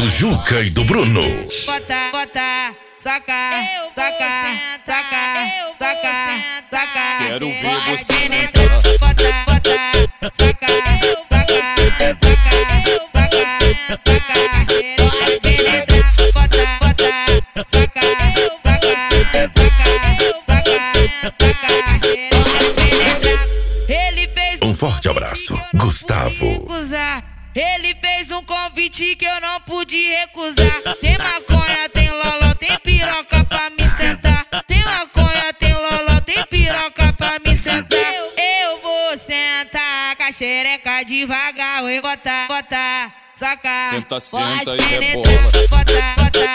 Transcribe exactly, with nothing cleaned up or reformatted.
do Juca e do Bruno. Bota, bota, saca, saca, saca, saca, saca. Quero ver você penetrar. Bota, bota, saca, saca, saca, saca, saca. Penetrar. Bota, bota, saca, saca, saca, saca, saca. Penetrar. Ele fez Um forte abraço, Gustavo. Ele fez um convite que eu não pude recusar. Tem maconha, tem loló, tem piroca pra me sentar. Tem maconha, tem loló, tem piroca pra me sentar. Eu vou sentar com a xereca devagar. Oi, bota, bota, saca. Senta, Pode senta e penetrar. rebola. Bota, bota,